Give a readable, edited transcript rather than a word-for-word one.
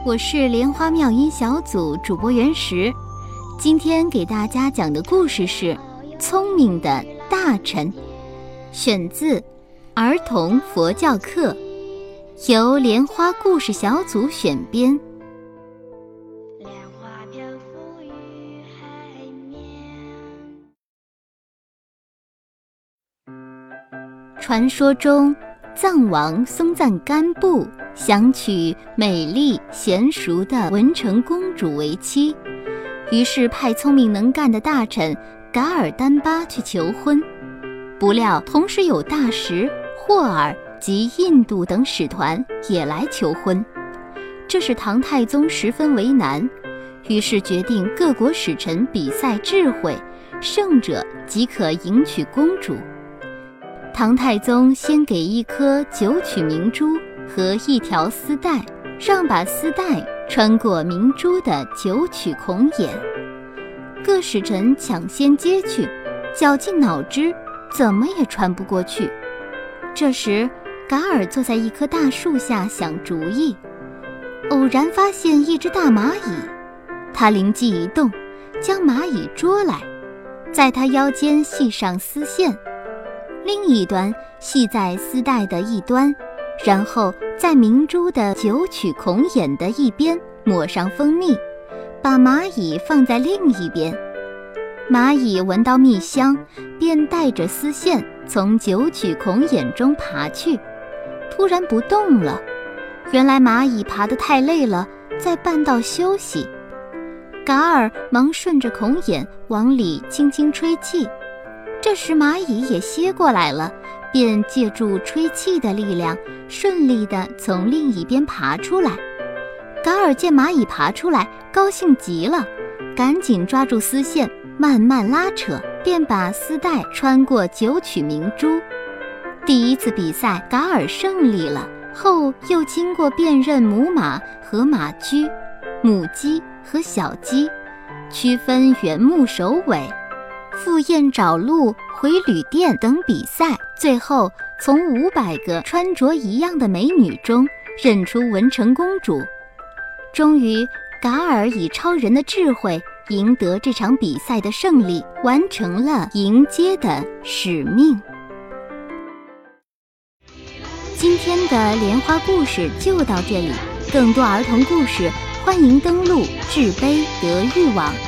我是莲花妙音小组主播原石，今天给大家讲的故事是《聪明的大臣》，选自儿童佛教课，由莲花故事小组选编。传说中，藏王松赞干布想娶美丽娴熟的文成公主为妻，于是派聪明能干的大臣噶尔丹巴去求婚。不料同时有大食、霍尔及印度等使团也来求婚，这使唐太宗十分为难，于是决定各国使臣比赛智慧，胜者即可迎娶公主。唐太宗先给一颗九曲明珠和一条丝带，让把丝带穿过明珠的九曲孔眼。各使臣抢先接去，绞尽脑汁，怎么也穿不过去。这时，噶尔坐在一棵大树下想主意，偶然发现一只大蚂蚁，他灵机一动，将蚂蚁捉来，在他腰间系上丝线，另一端系在丝带的一端，然后在明珠的九曲孔眼的一边抹上蜂蜜，把蚂蚁放在另一边。蚂蚁闻到蜜香，便带着丝线从九曲孔眼中爬去，突然不动了。原来蚂蚁爬得太累了，在半道休息。噶尔忙顺着孔眼往里轻轻吹气，这时蚂蚁也歇过来了，便借助吹气的力量，顺利地从另一边爬出来。噶尔见蚂蚁爬出来，高兴极了，赶紧抓住丝线，慢慢拉扯，便把丝带穿过九曲明珠。第一次比赛，噶尔胜利了，后又经过辨认母马和马驹、母鸡和小鸡，区分原木首尾，赴宴找路、回旅店等比赛，最后从500个穿着一样的美女中认出文成公主。终于，噶尔以超人的智慧赢得这场比赛的胜利，完成了迎接的使命。今天的莲花故事就到这里，更多儿童故事欢迎登录智杯德育网。